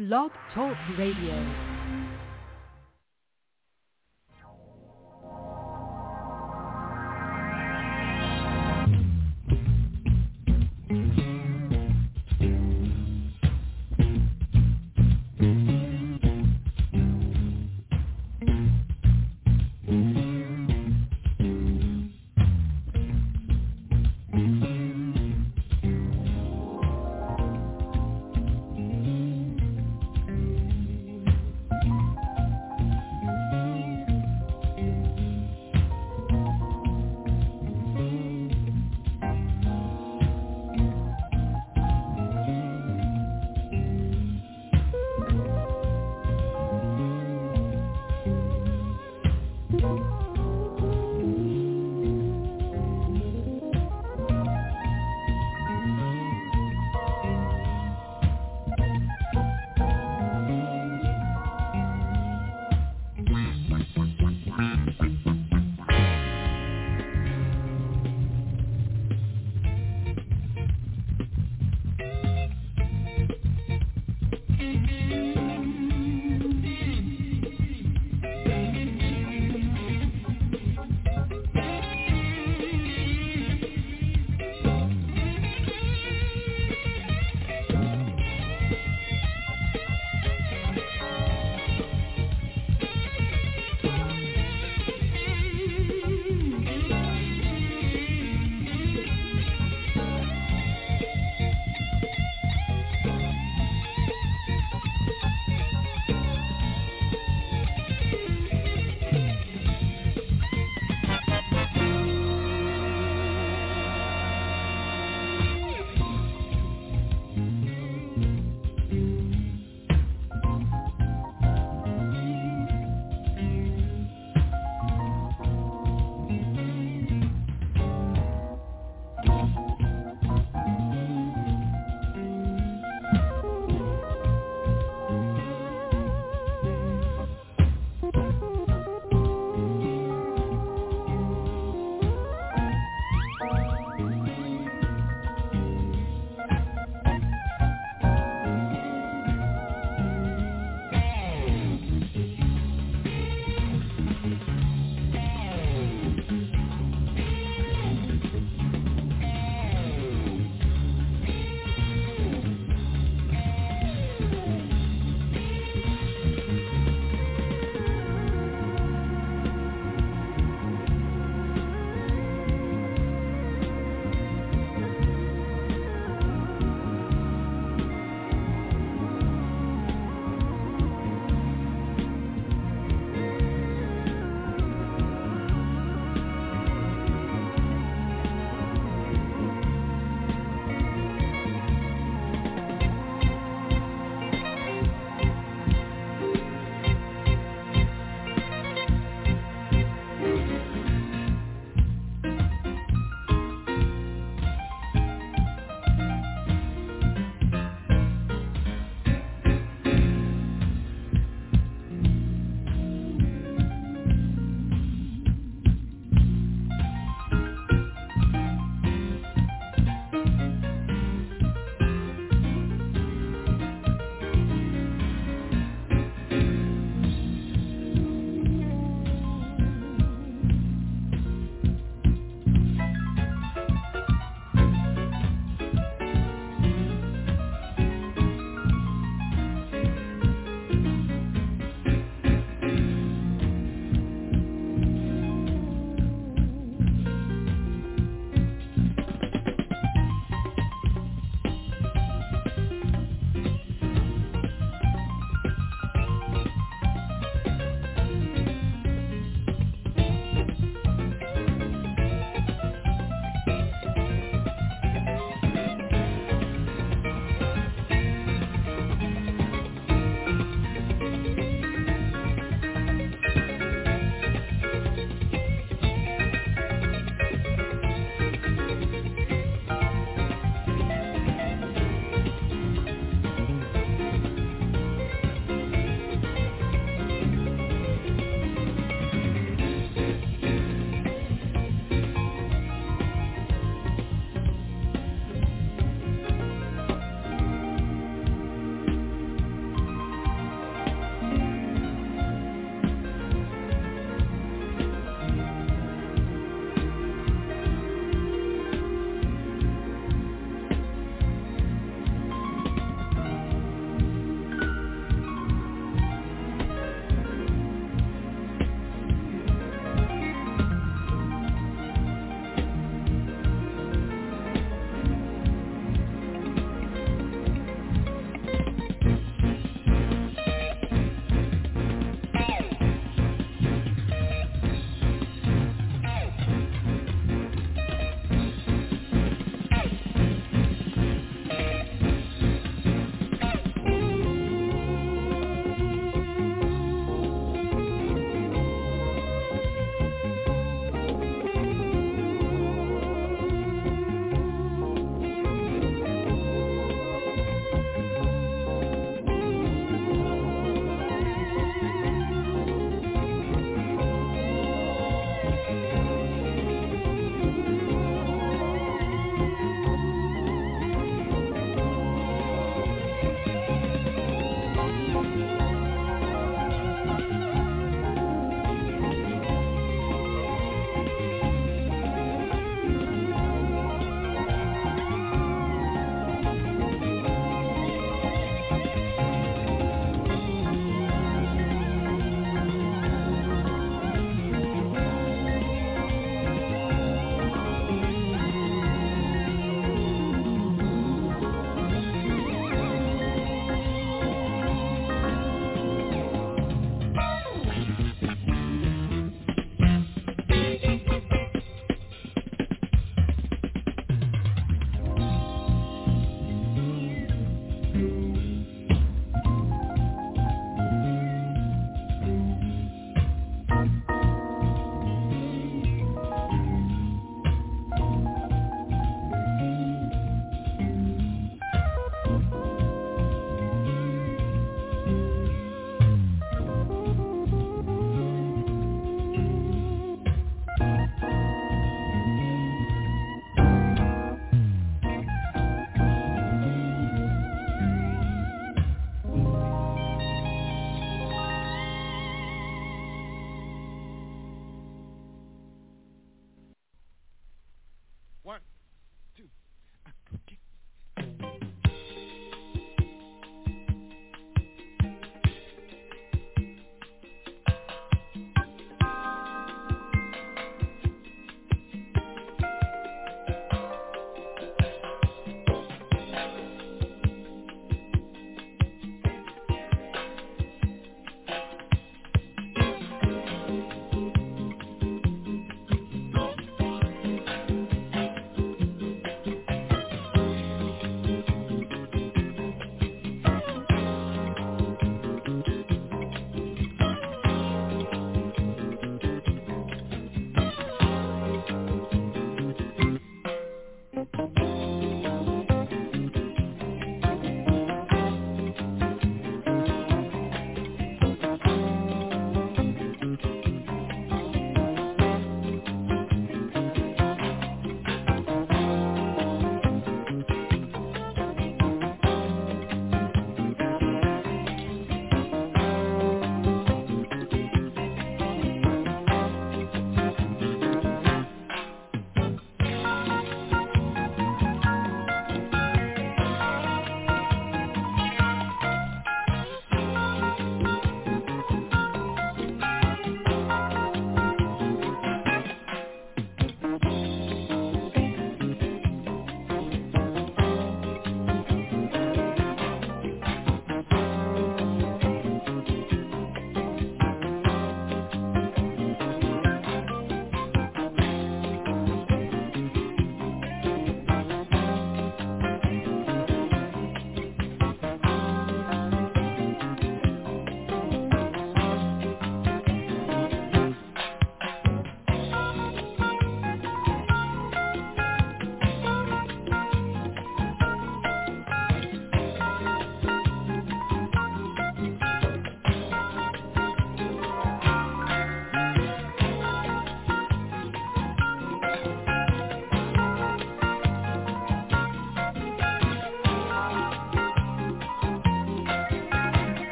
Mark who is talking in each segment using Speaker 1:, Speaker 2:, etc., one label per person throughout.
Speaker 1: Blog Talk Radio.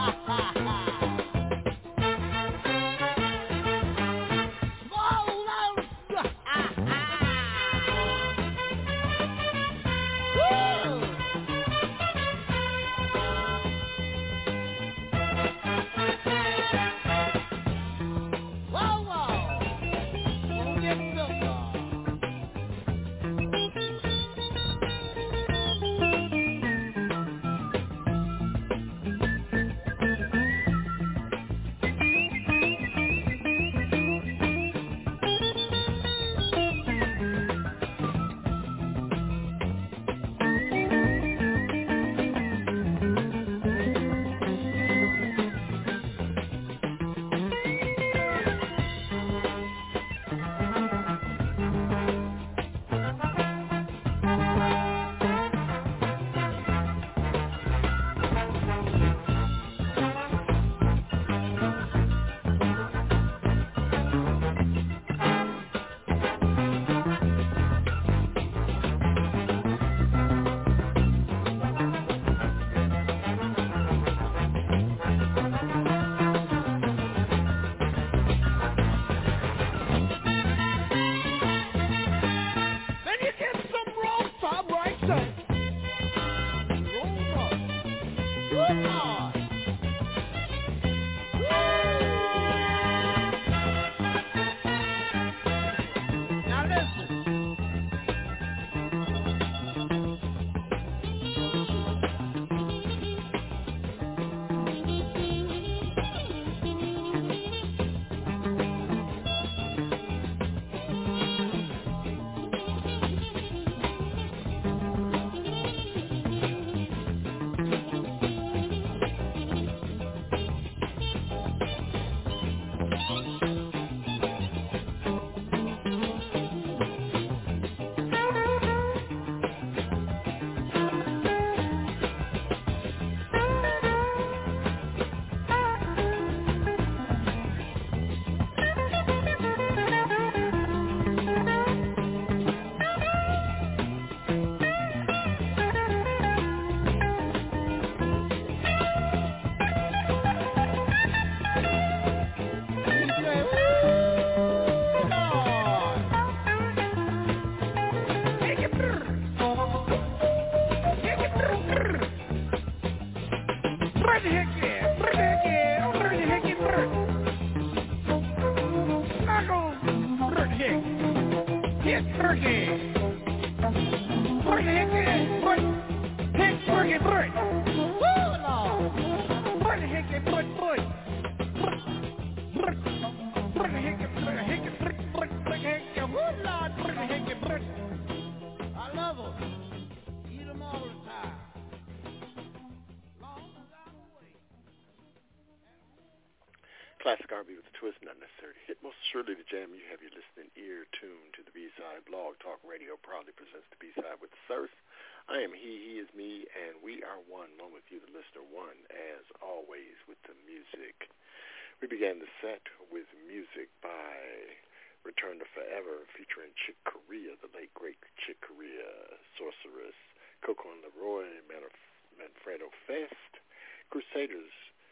Speaker 2: Classic R&B with a twist, not necessarily hit. Most surely the jam you have your listening ear tuned to the B-Side. Blog Talk Radio proudly presents the B-Side with Surf. I am he is me, and we are one with you, the listener, one, as always, with the music. We began the set with music by Return to Forever, featuring Chick Corea, the late, great Chick Corea, Sorceress, Coco and Leroy, Manfredo Fest, Crusaders,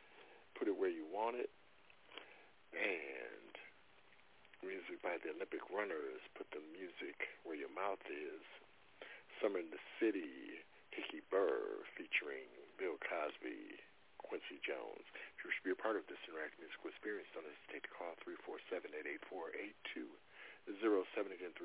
Speaker 2: Put It Where You Want It, and music by the Olympic Runners, Put the Music Where Your Mouth Is. Summer in the City, Hickey Burr, featuring Bill Cosby, Quincy Jones. If you wish to be a part of this interactive musical experience, don't hesitate to call 347-884-8207. 07 again,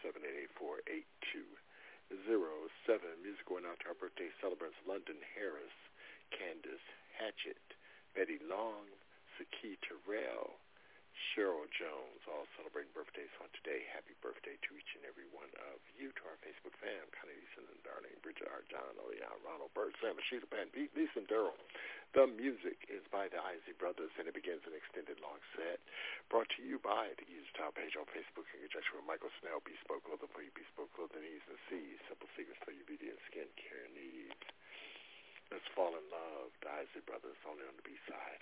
Speaker 2: 347-884-8207. Music going out to our birthday celebrants: London Harris, Candace Hatchett, Betty Long, Saki Terrell, Cheryl Jones, all celebrating birthdays on today. Happy birthday to each and every one of you. To our Facebook fam, Connie Leeson and Darlene, Bridget R. John, Leon, Ronald, Bert, Sam, Sheila, Pan, Pete, Lisa, and Daryl. The music is by the Isley Brothers, and it begins an extended long set. Brought to you by the User Top page on Facebook in conjunction with Michael Snell, Bespoke Clothing for you, Bespoke Clothing Ease and Seas, Simple Secrets for your beauty and skin care needs. Let's fall in love. The Isley Brothers, only on the B-side.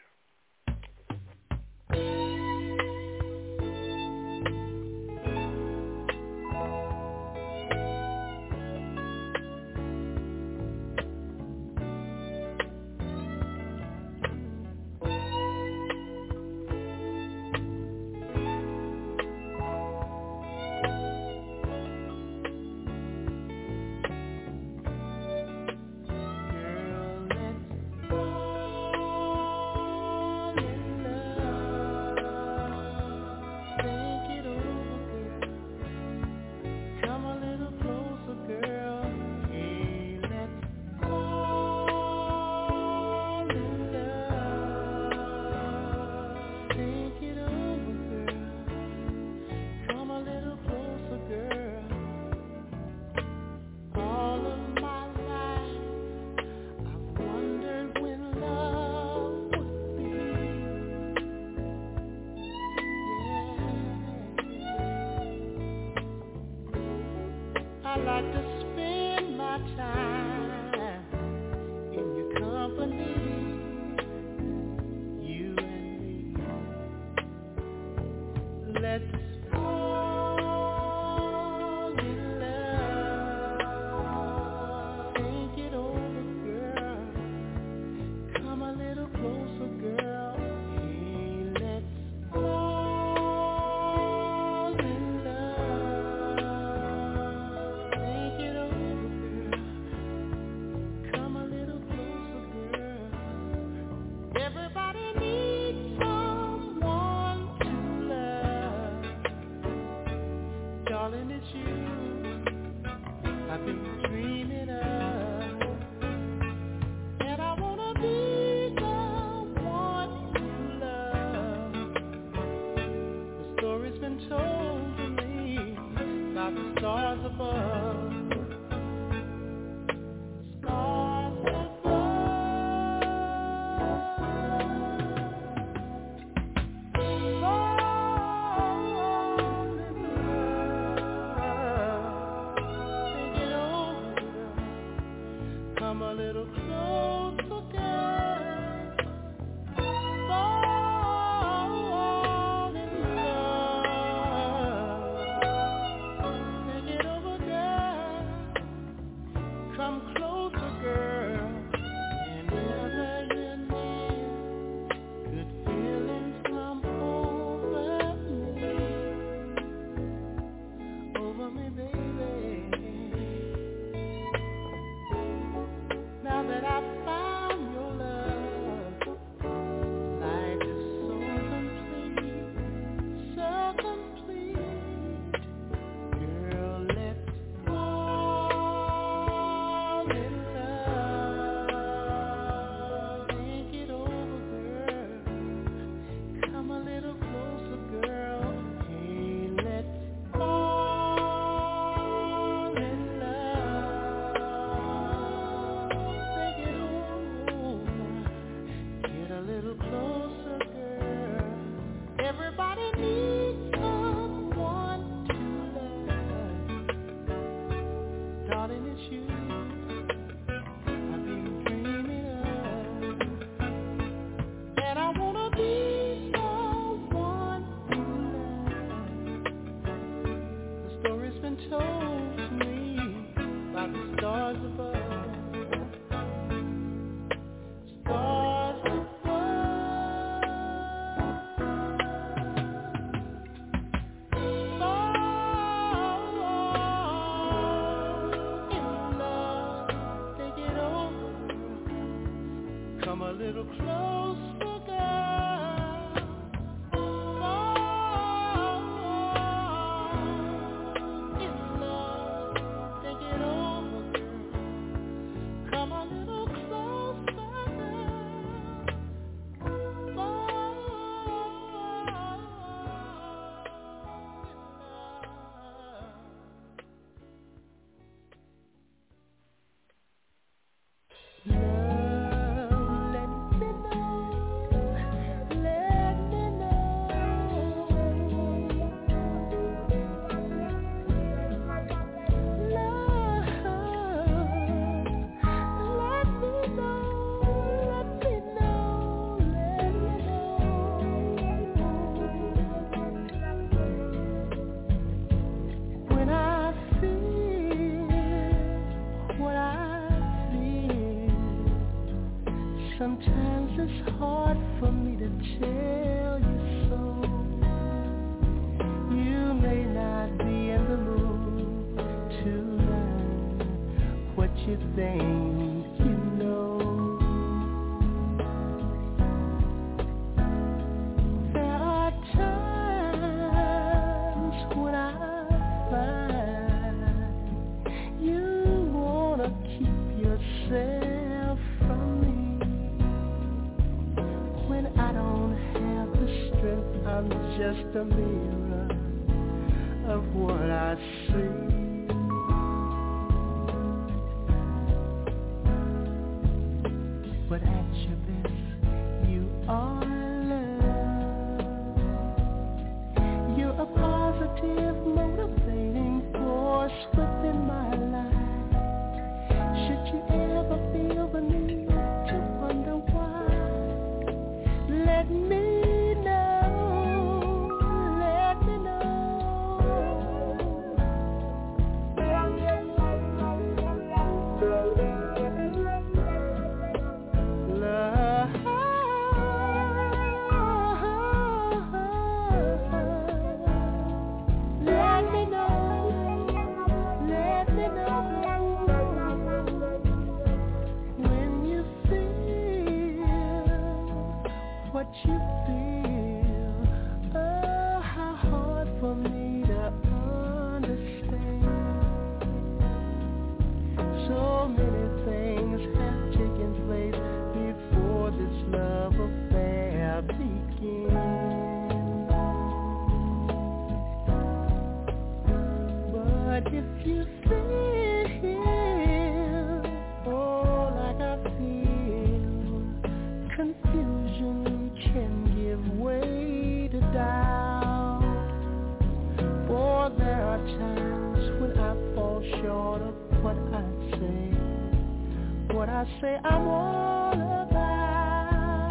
Speaker 3: say I'm all about.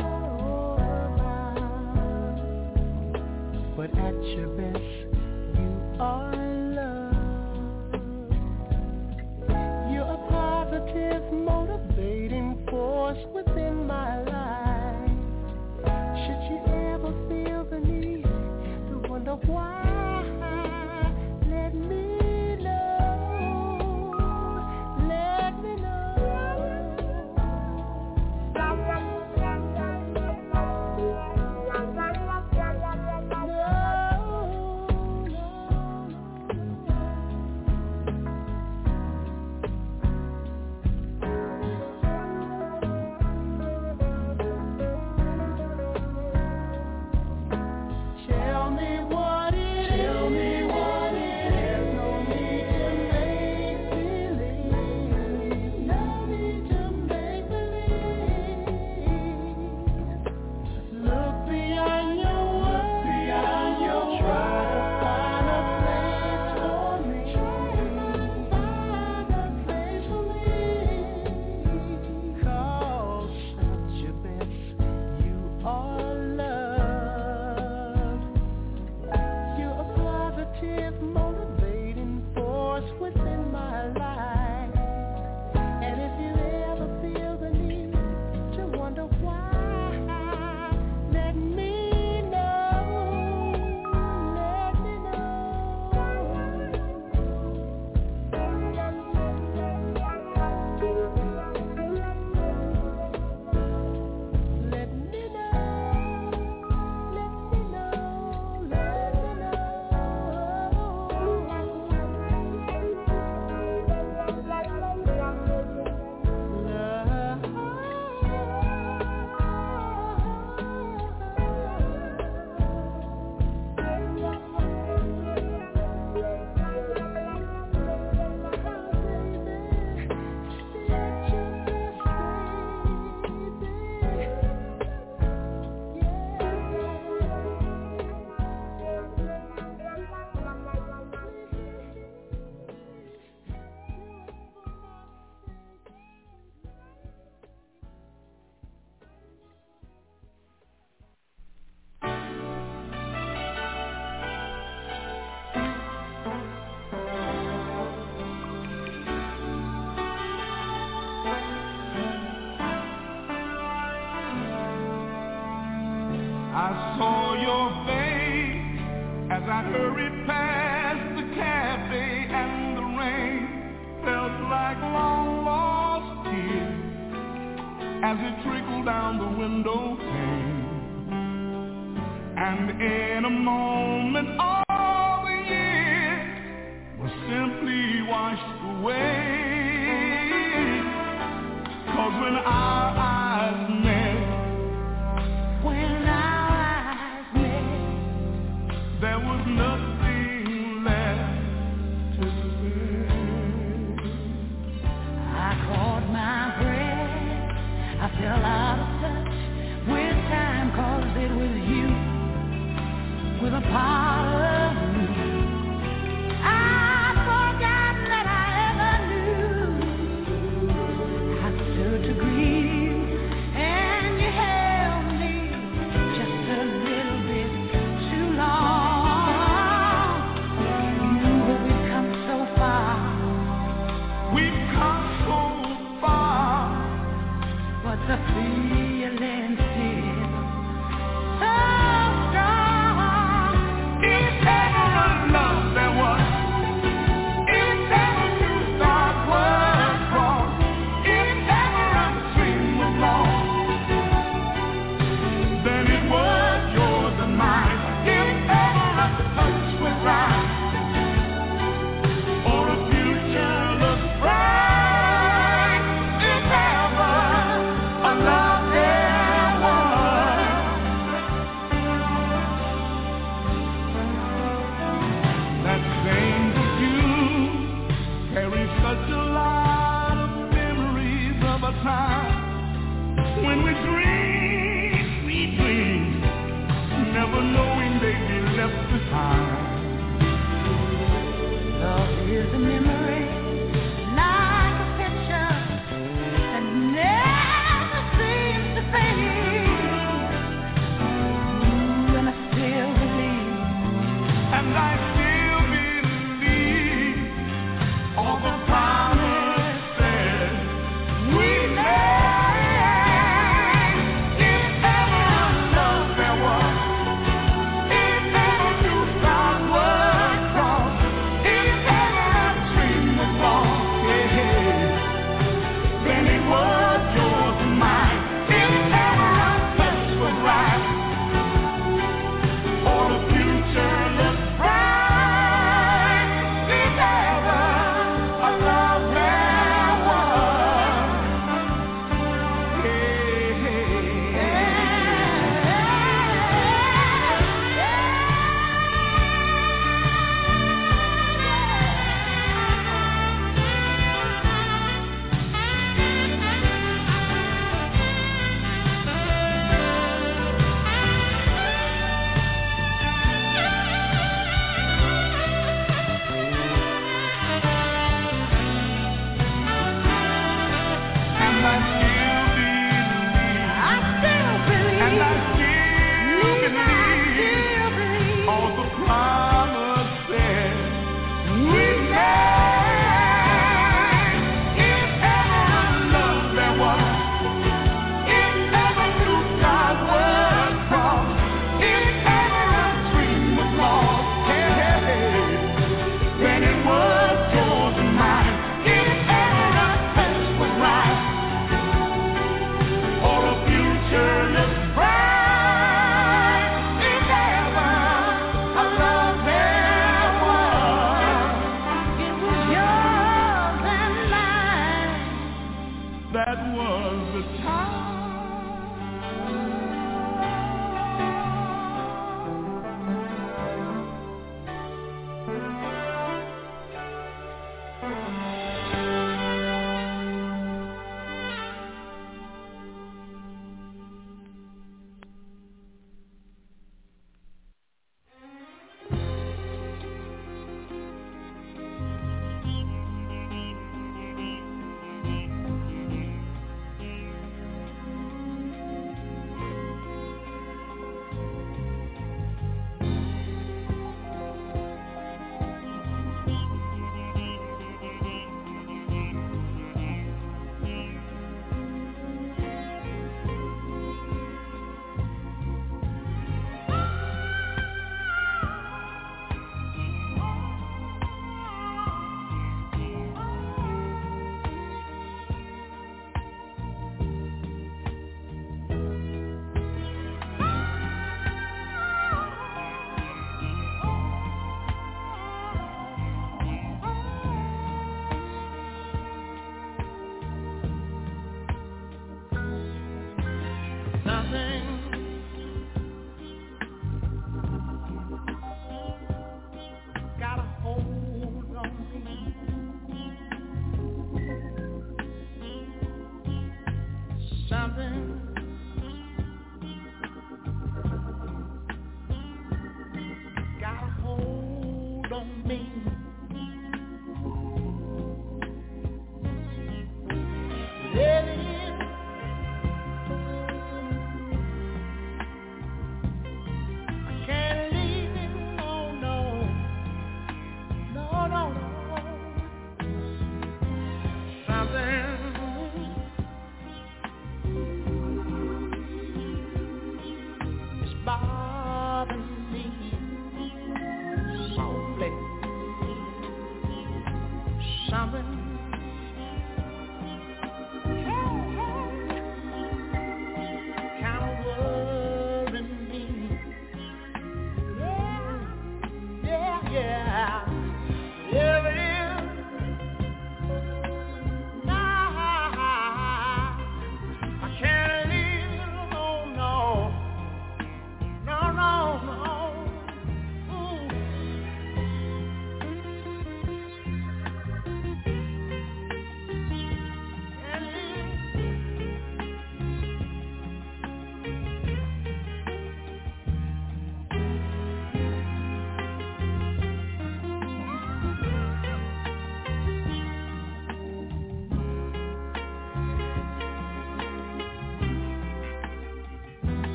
Speaker 3: But at your best, you are love. You're a positive, motivating force within my life. Should you ever feel the need to wonder why, let me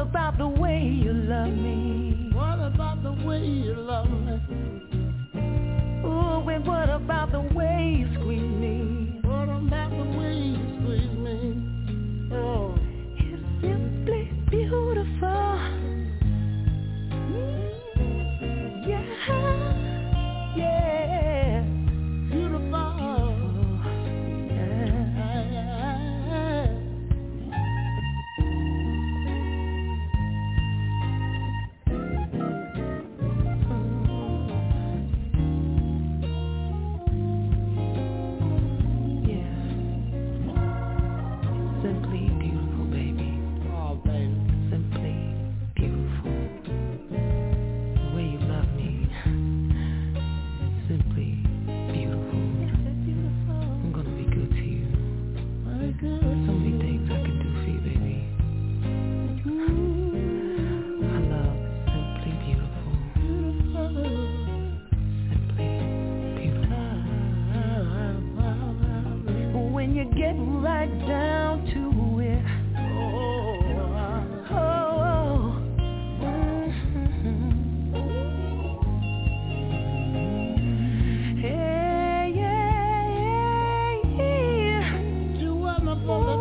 Speaker 3: about the way you love me? What about the way you love me? Ooh, and what about the way you squeeze me? What about the way you squeeze me? Oh, it's simply beautiful. Yeah, yeah, beautiful. For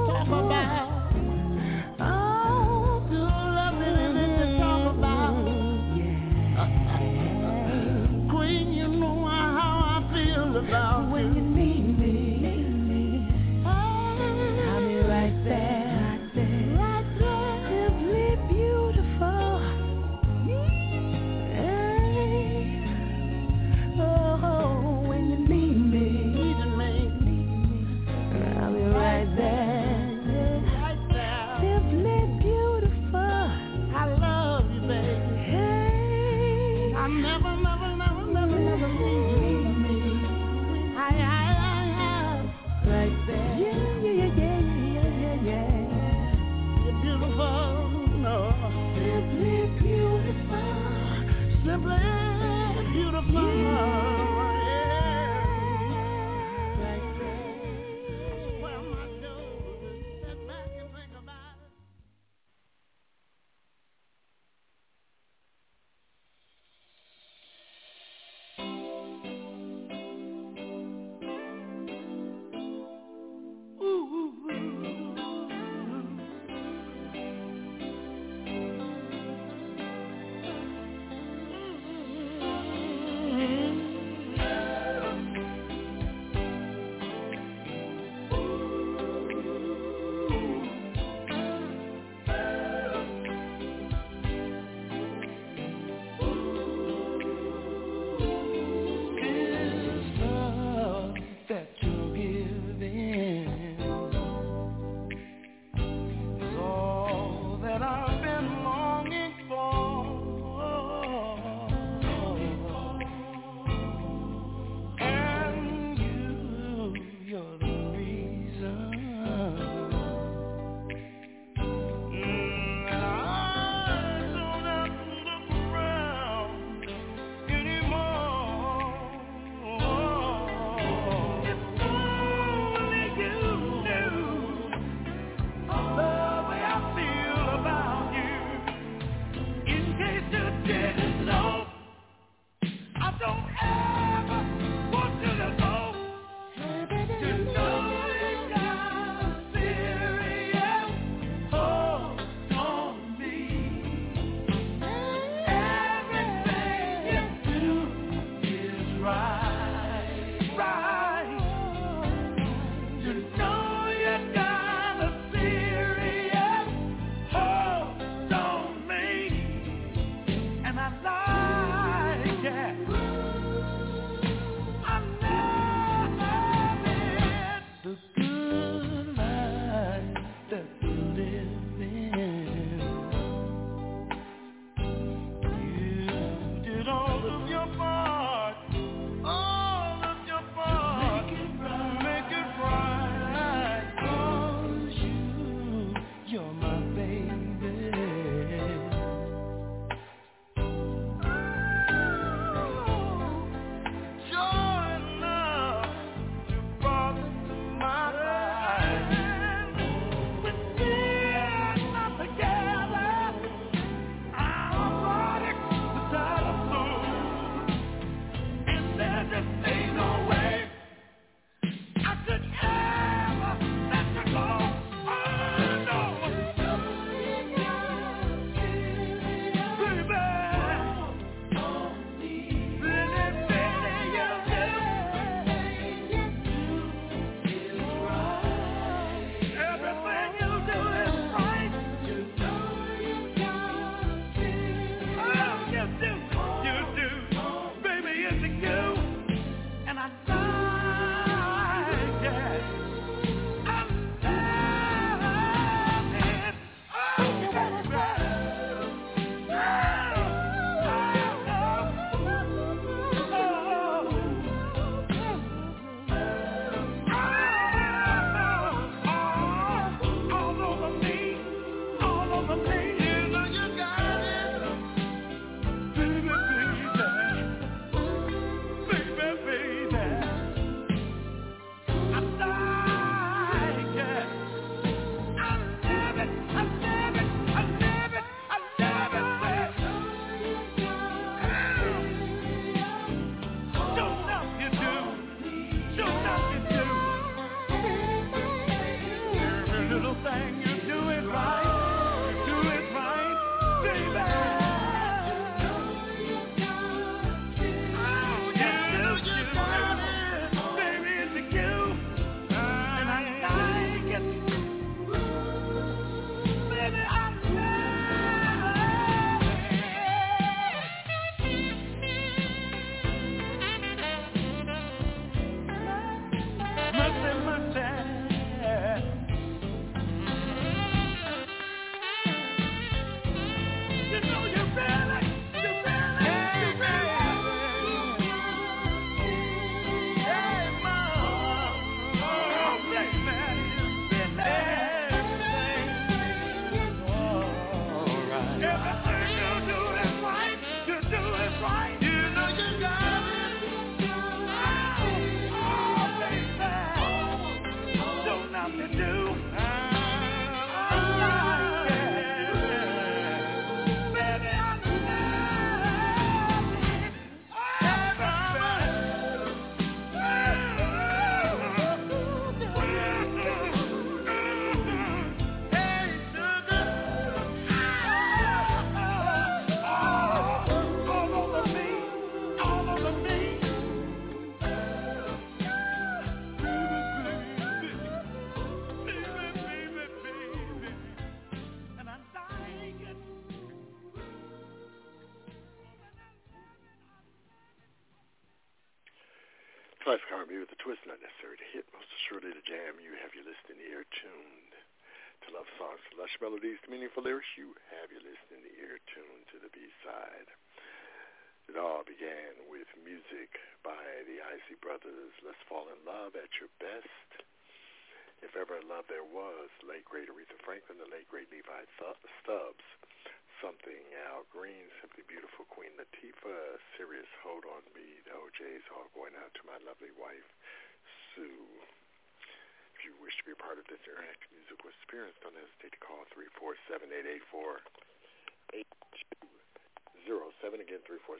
Speaker 2: Classic R&B with a twist, not necessary to hit, most assuredly to jam. You have your listening ear tuned to love songs, to lush melodies, to meaningful lyrics. You have your listening ear tuned to the B-side. It all began with music by the Isley Brothers, Let's Fall in Love at Your Best. If Ever Love There Was, late great Aretha Franklin, the late great Levi Stubbs. Something, Al Green, Simply Beautiful, Queen Latifah, Serious, Hold On Me, the OJs, all going out to my lovely wife, Sue. If you wish to be a part of this interactive musical experience, don't hesitate to call 347-884-8207. Again,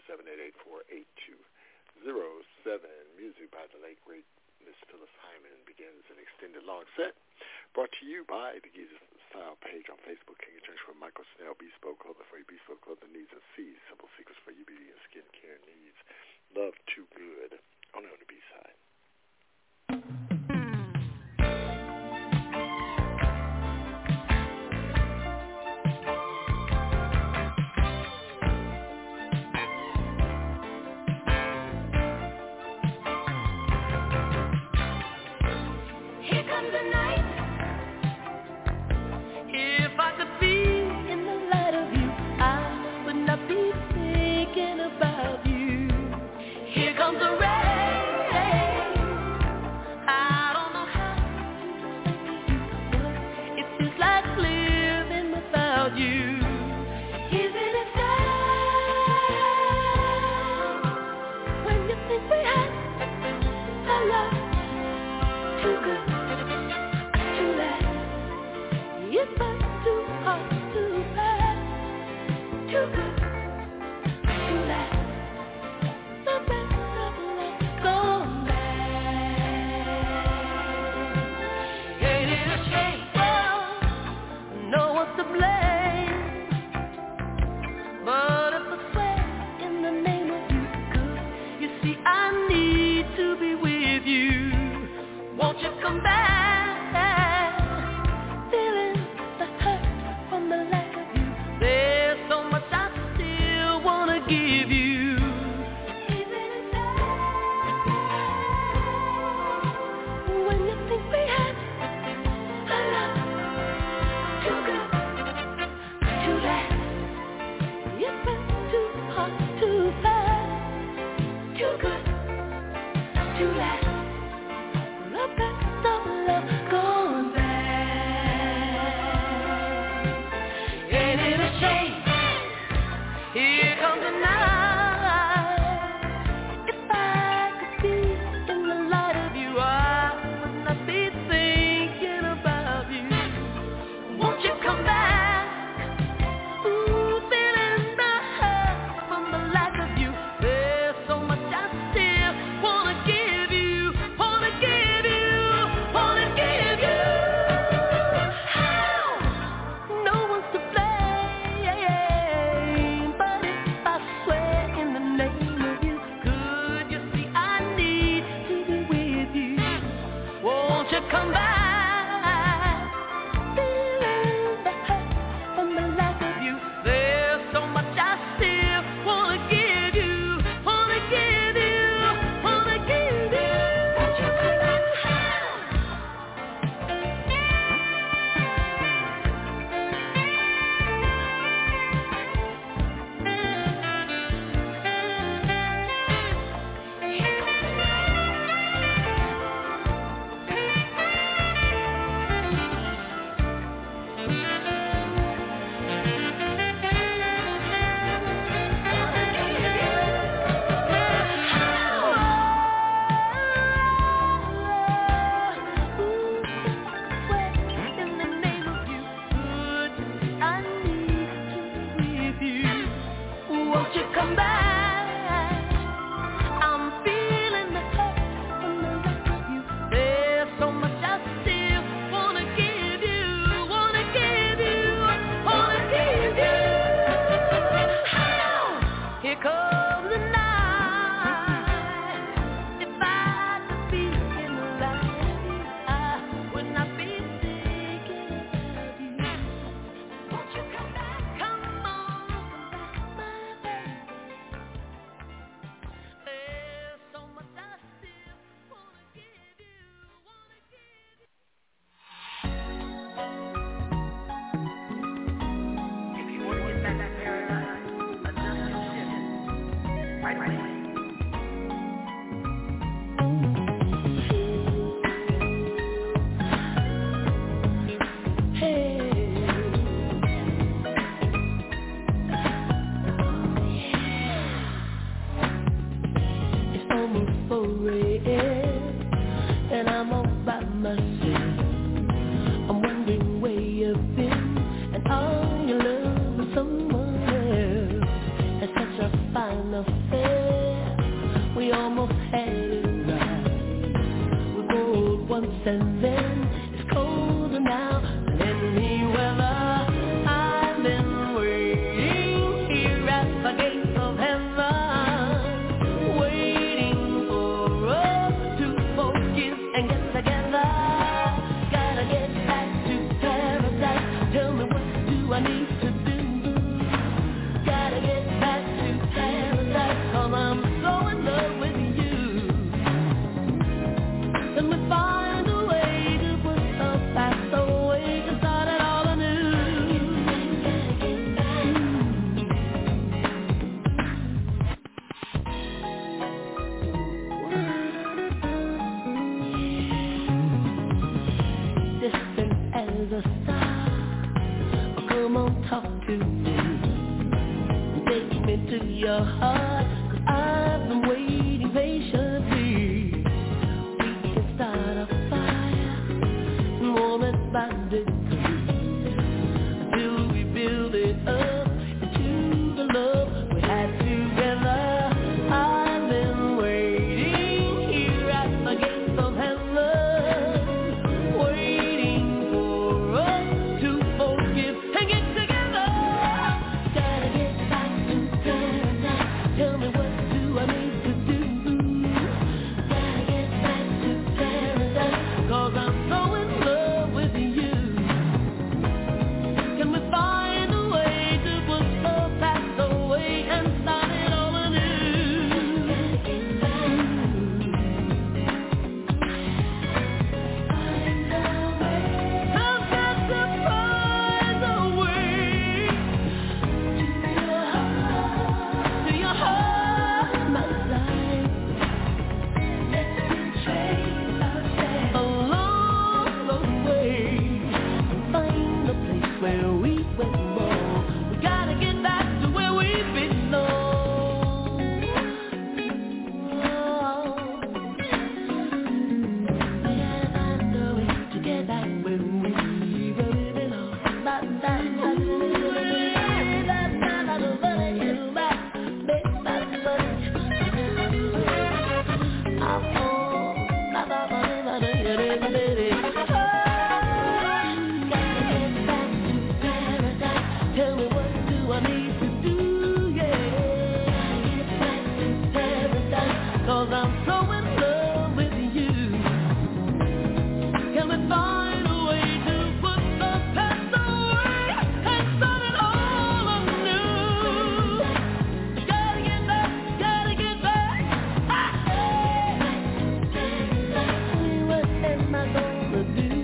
Speaker 2: 347-884-8207. Music by the late great Miss Phyllis Hyman begins an extended long set. Brought to you by the Giza Style page on Facebook. King of Junction with Michael Snell, Bespoke Clothing for your bespoke clothing needs, and C, Simple Secrets for your beauty and skincare needs. Love Too Good, only on the B-side.
Speaker 3: No one's to blame. your heart, 'cause I've been waiting patiently. We can start a fire, moment by degree, until we build it up into the love we had together. I've been waiting here at the gates of heaven, waiting for us to forgive and get together. Gotta get back to paradise. Tell me, what do I need to do? Gotta get back to paradise, 'cause I'm so in love with you. Can we find a way to put the past away and start it all anew? Gotta get back. Find a way. I've got to find a way to your heart, my life. Let's betray ourselves along the way and find a place where we belong. We gotta get back to where we belong. We gotta find a way to get back where we belong. Tell me, what do I need to do? Yeah, get back to paradise, 'cause I'm so in love with you. Can we find a way to put the past away and start it all anew? Gotta get back, gotta get back. What am I gonna do?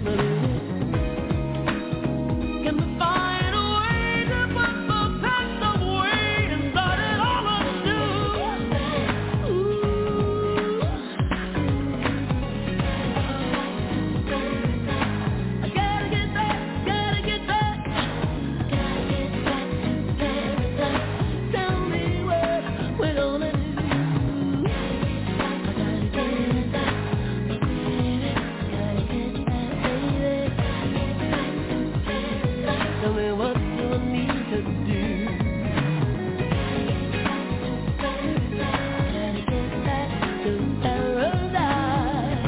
Speaker 3: Can we find a way to put the past away and start it all anew? Ooh. I gotta get back, gotta get back. Gotta get back to paradise. Tell me what we're gonna do. I gotta get back, baby. Gotta get back, baby. Tell me, what do I need to do? Gotta get back to paradise.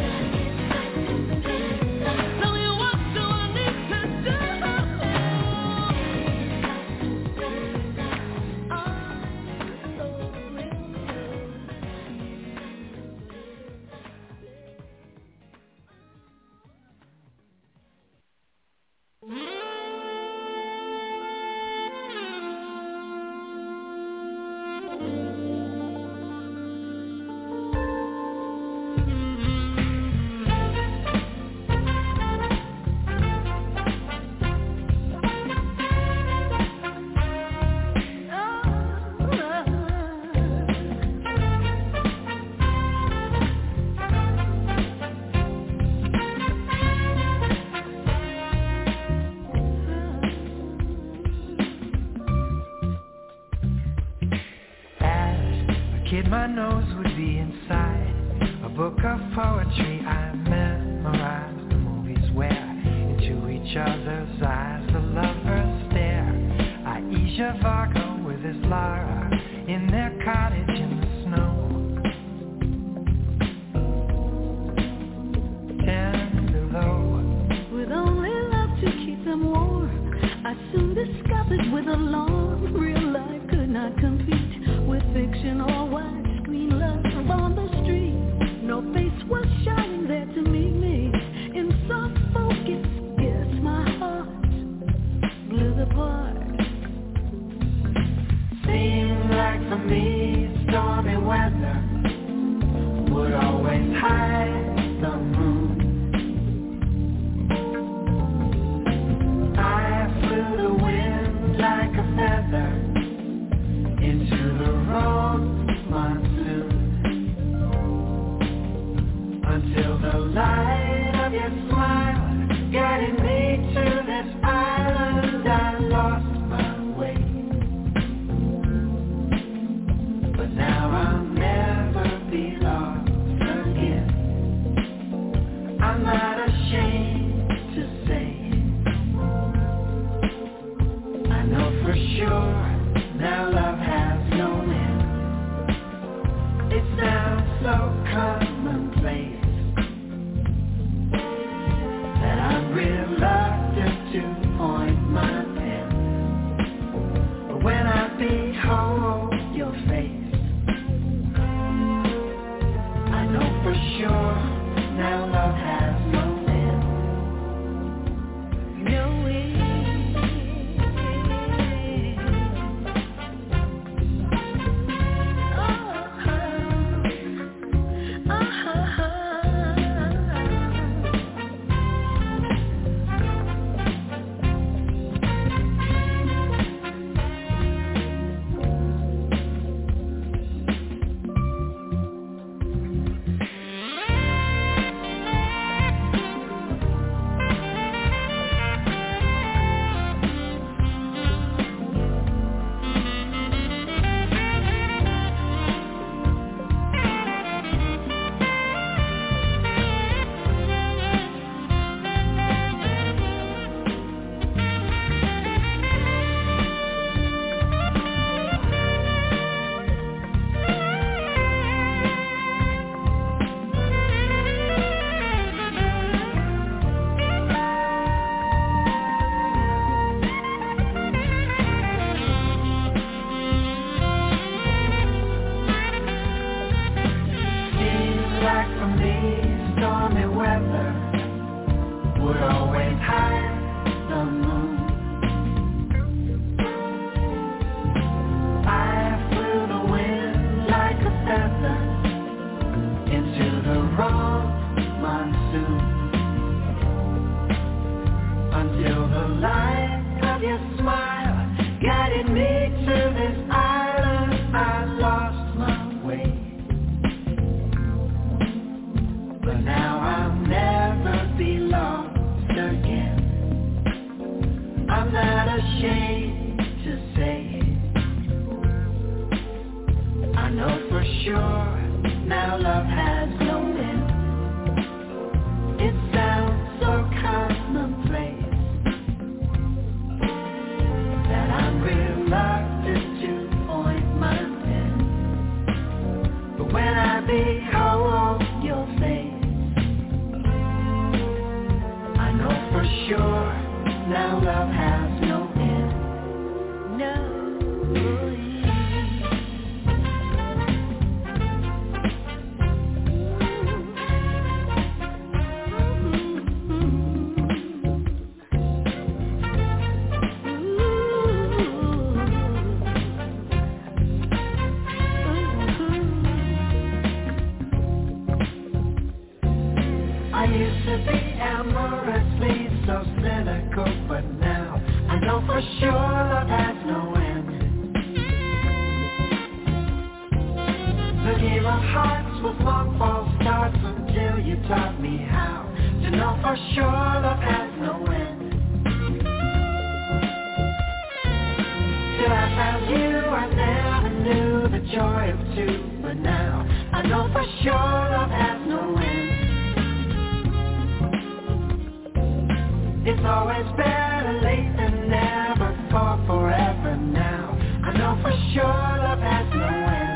Speaker 3: Tell me, what do I need to do? I'm so in love.
Speaker 4: As a kid, my nose would be inside a book of poetry. I memorized the movies where into each other's eyes the lovers stare. Aisha Varga with his Lara in their cottage in the snow. Tender low,
Speaker 5: With only love to keep them warm, I soon discovered with alarm, real life could not compete with fiction or widescreen love on the street. No face was shining there to meet me. In soft focus, yes, my heart blew apart.
Speaker 4: seemed like for me stormy weather would always hide the moon. I flew the wind like a feather. of your smile guided me to this island. I lost my way, but now I'll never be lost again. I'm not ashamed to say it. I know for sure now love has no end. It sounds so commonplace that I'm reluctant to point my pen. But when I behold your face, I know for sure now love has no end. No. I used to be amorously so cynical, but now I know for sure love has no end. The game of hearts was long false starts until you taught me how to know for sure love has no end. Till I found you, I never knew the joy of two, but now I know for sure love has no end. It's always better late than never, for forever now. I know for sure love has no end.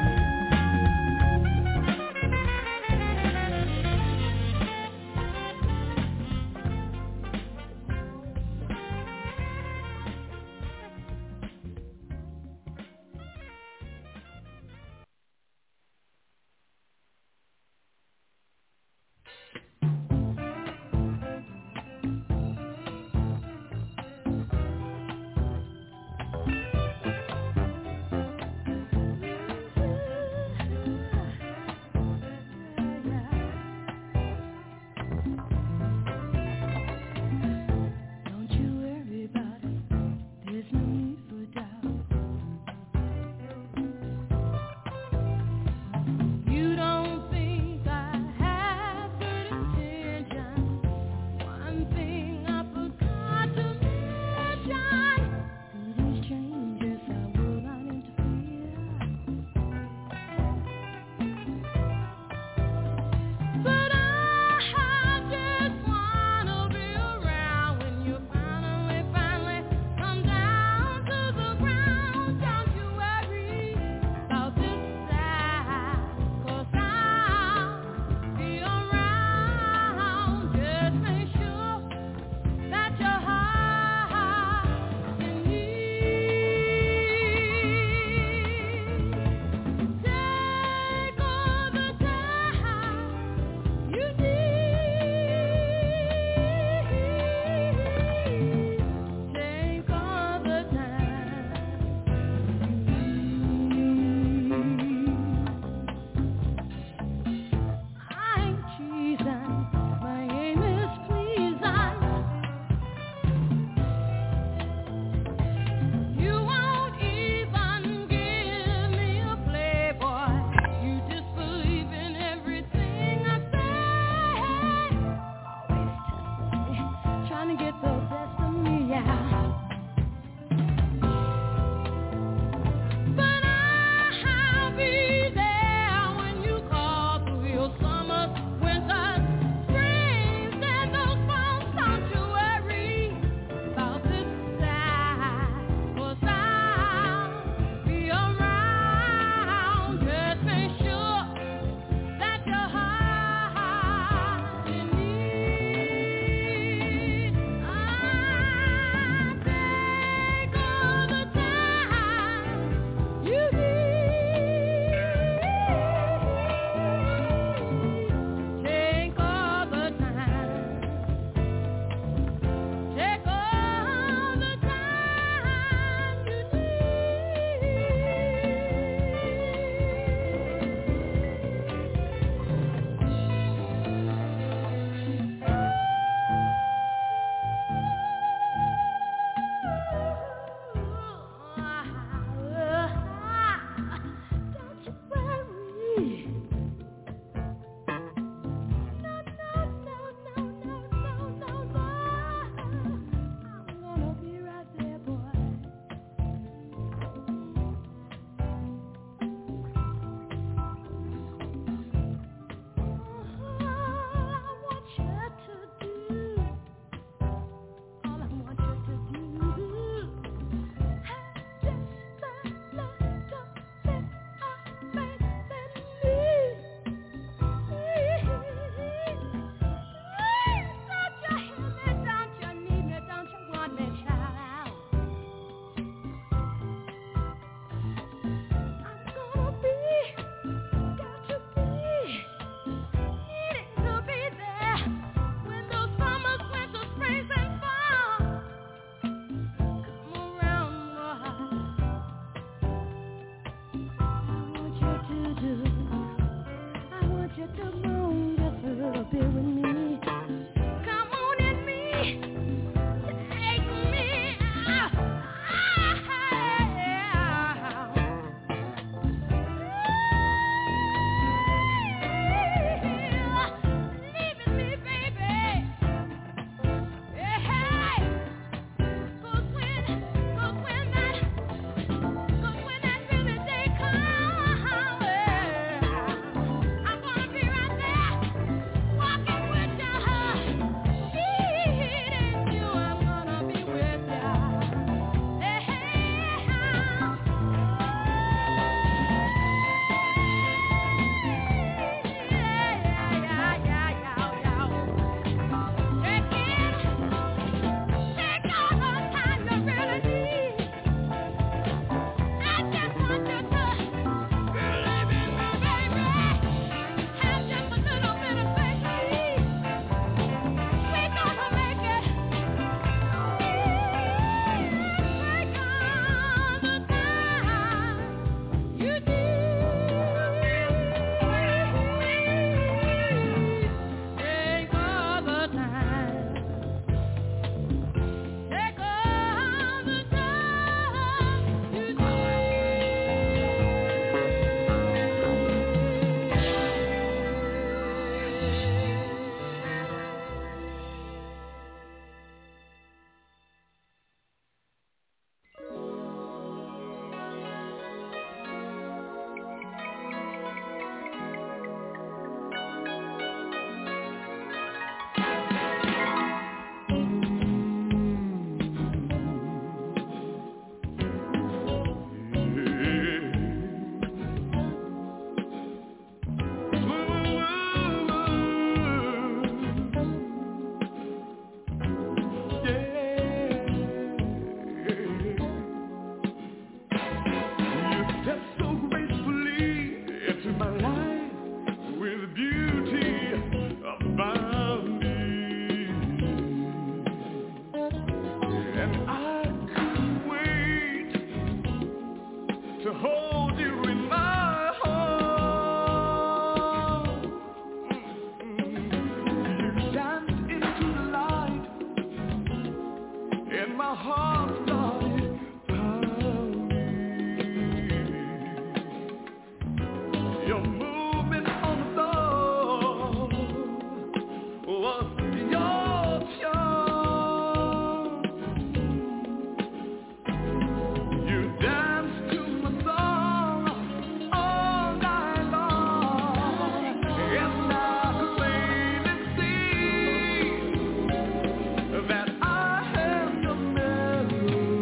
Speaker 3: That I have your melody.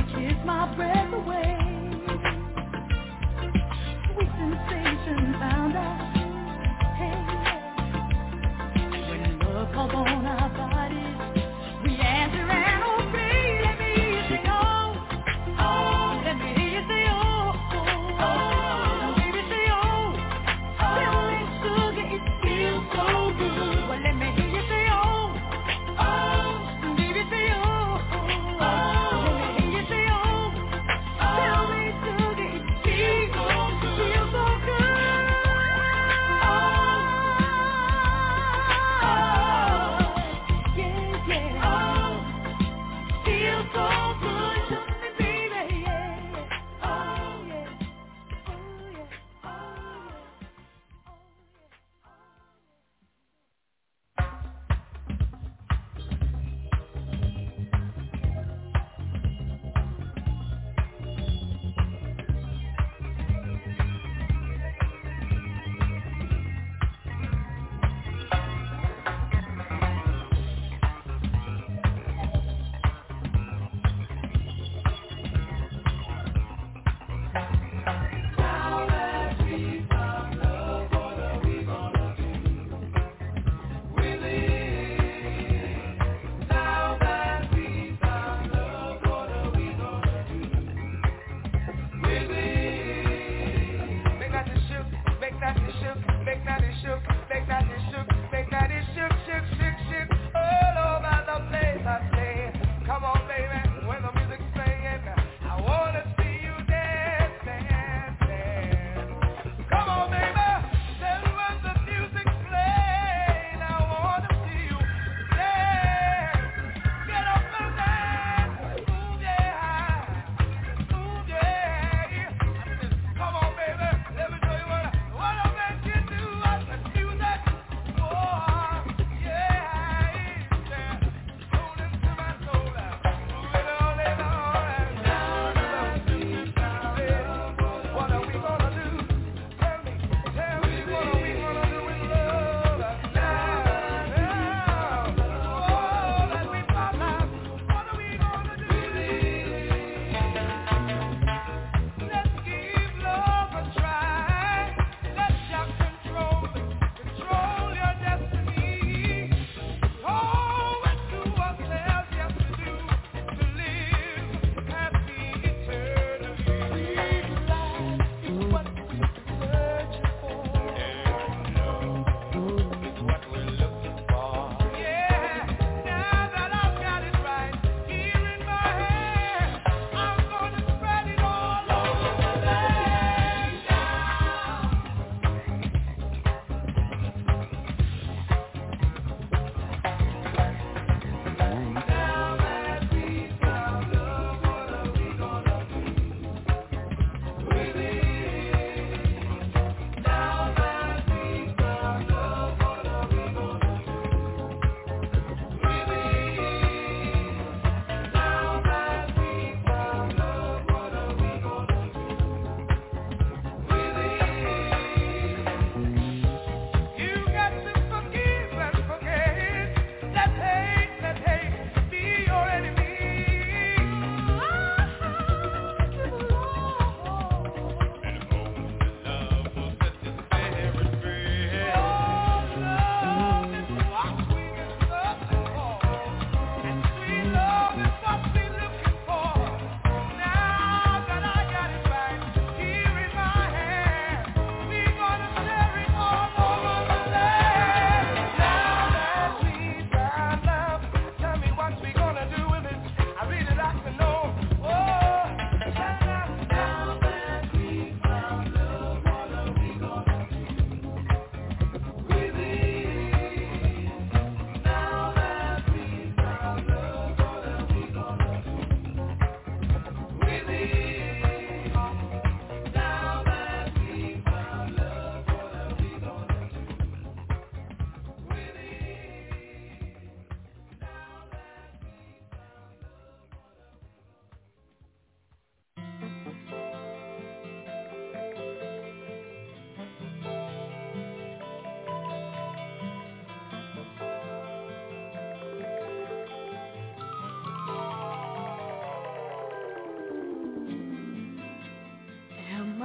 Speaker 5: kiss my breath away. Sweet sensation found us. Hey, when love calls on our bodies, we answer and obey. Let me hear you say oh, oh. Let me hear you say oh, oh, oh. Baby say oh, oh. Tell me sugar, it feels so good. Well, let me hear you say oh, oh. Baby say oh, oh, oh. Let me hear you say oh, oh. Tell me sugar, it feels so good. Feels so good. Oh, oh, yeah, yeah. Oh, feels so good to me, baby, yeah. Oh, yeah. Oh, yeah. Oh,
Speaker 6: Come on, baby, when the music's playing, I wanna see you dancing.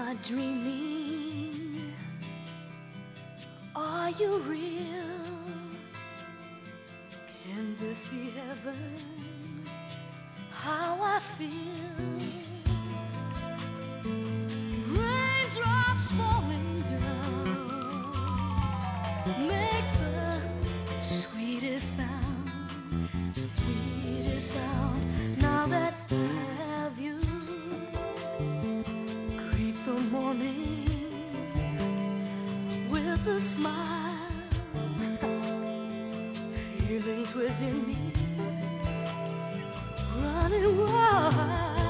Speaker 5: I dreaming? Are you real? Can this be heaven? How I feel. Raindrops falling down make the sweetest sound. Now that I have you, greet the morning with a smile. Feelings within me running wild.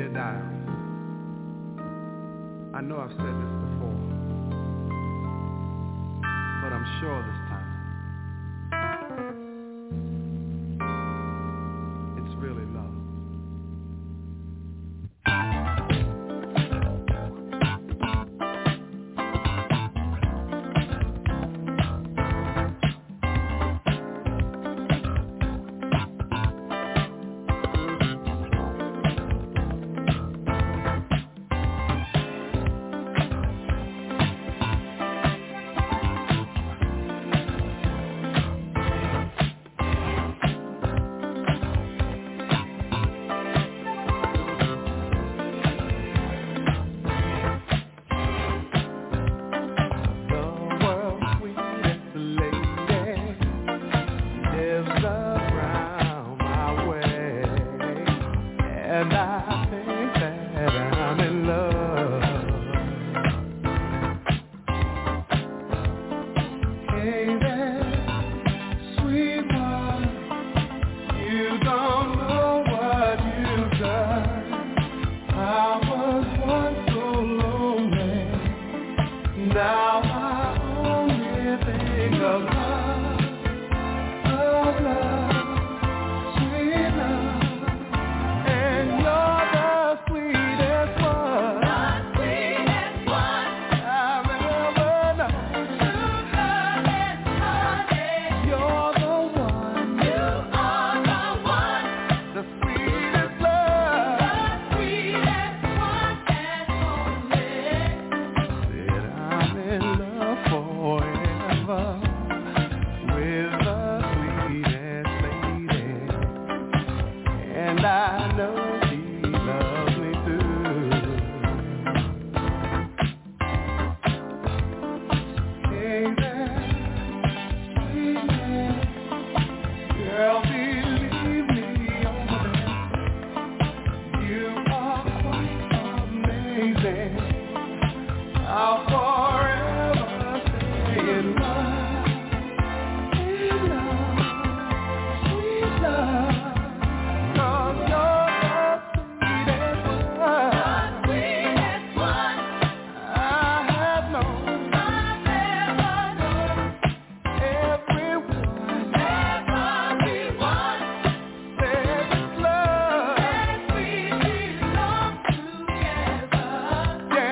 Speaker 6: Dear dial, I know I've said this before, but I'm sure this time it's really love.
Speaker 3: Yeah.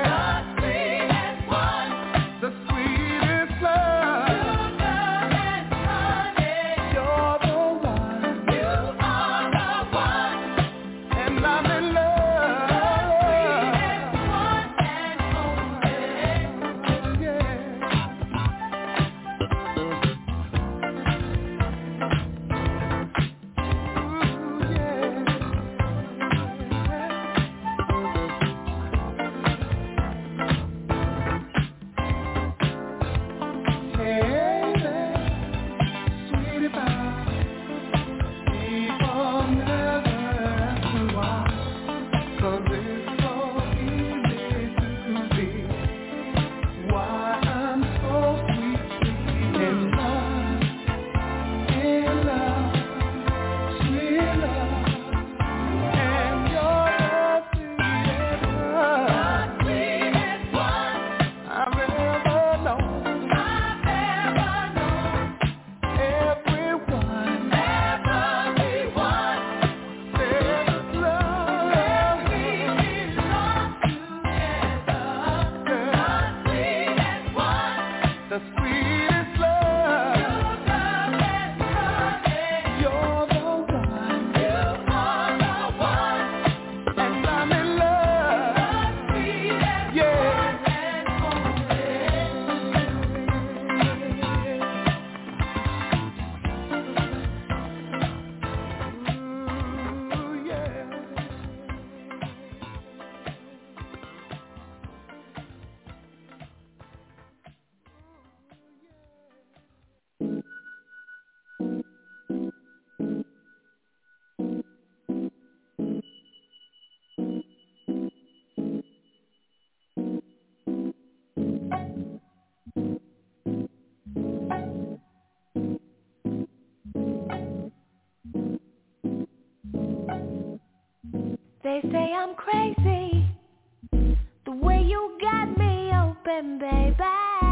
Speaker 7: say I'm crazy, the way you got me open, baby.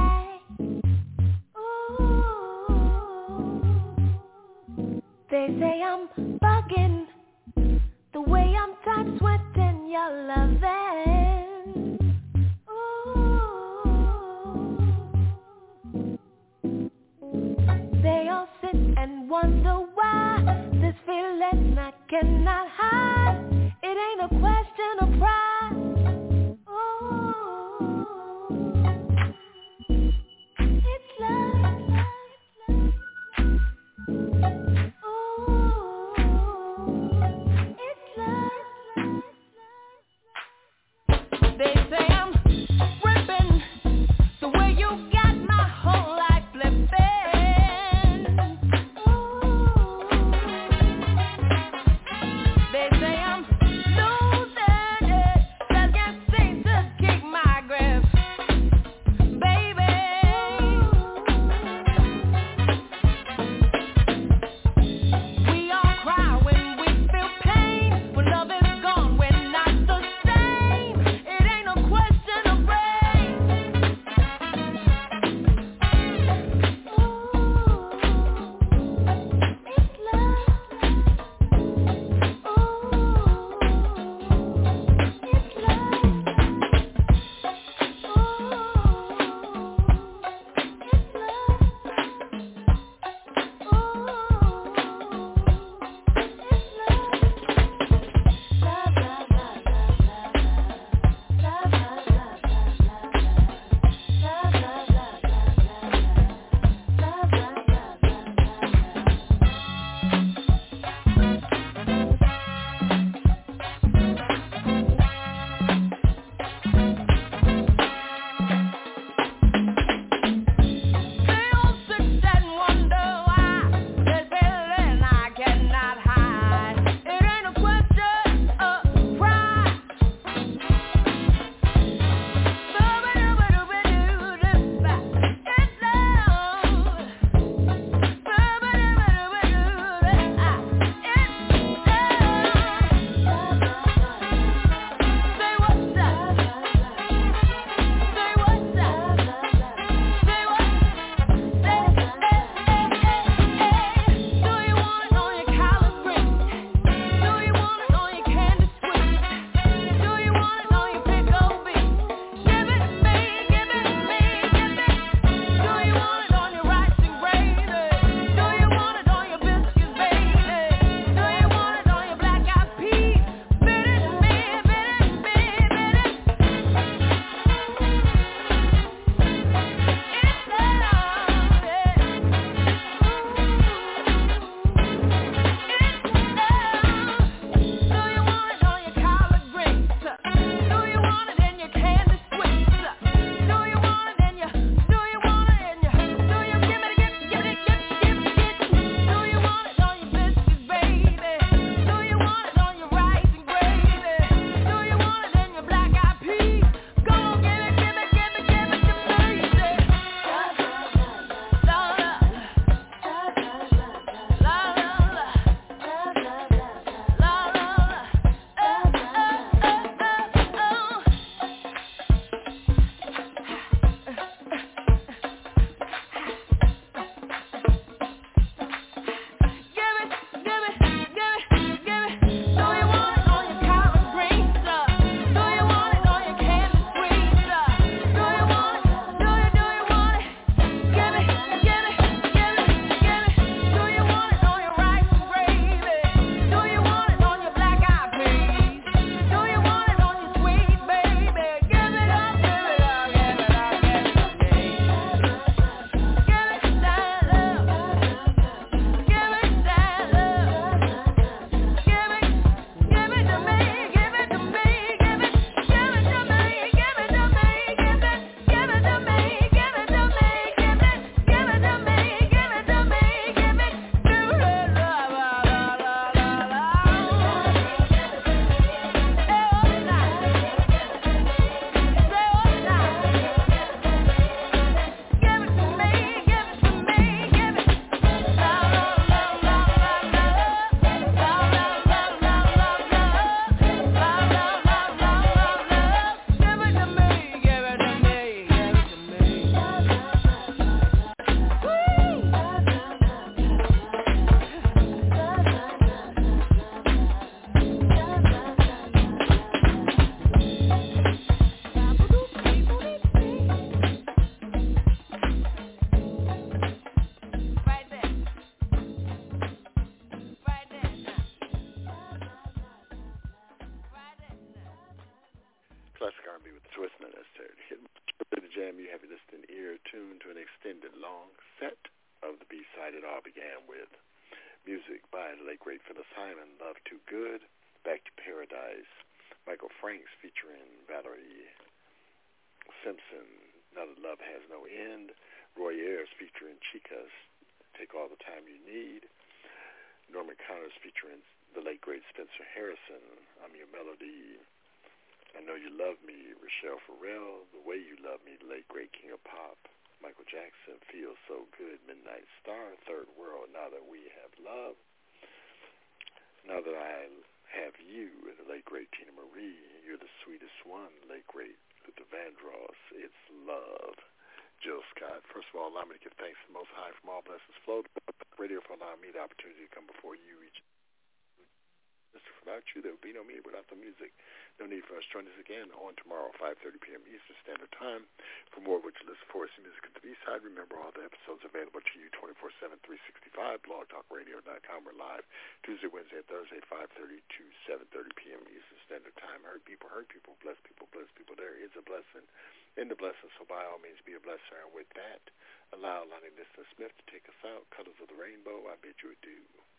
Speaker 7: Ooh. They say I'm bugging, the way I'm time sweating your loving. Ooh. They all sit and wonder why this feeling I cannot hide. It ain't a question of pride. Ooh. It's love. Ooh. It's love. They say I'm ripping, the way you got my whole life flipping. Ooh. They say I'm losing it,
Speaker 2: song set of the B-side. It all began with music by the late great Phyllis Hyman, Love Too Good, Back to Paradise, Michael Franks featuring Valerie Simpson, Now That Love Has No End, Roy Ayers featuring Chicas, Take All the Time You Need, Norman Connors featuring the late great Spencer Harrison, I'm Your Melody, I Know You Love Me, Rochelle Farrell, The Way You Love Me, the late great King of Pop, Michael Jackson, Feels So Good, Midnight Star, Third World, Now That We Have Love, Now That I Have You, the late great Tina Marie, You're the Sweetest One, the late great Luther Vandross, It's Love, Jill Scott. First of all, allow me to give thanks to the Most High from all blessings flow. Radio for allowing me the opportunity to come before you each. Without you, there would be no me without the music. No need for us to join us again on tomorrow, 5:30 p.m. Eastern Standard Time. For more of what you listen for, see music at the B-side. Remember, all the episodes available to you 24/7, 365, blogtalkradio.com. We're live Tuesday, Wednesday, and Thursday, 5:30 to 7:30 p.m. Eastern Standard Time. Hurt people, bless people, bless people. There is a blessing in the blessing, so by all means, be a blesser. And with that, allow Lonnie Liston Smith to take us out. Colors of the Rainbow, I bid you adieu.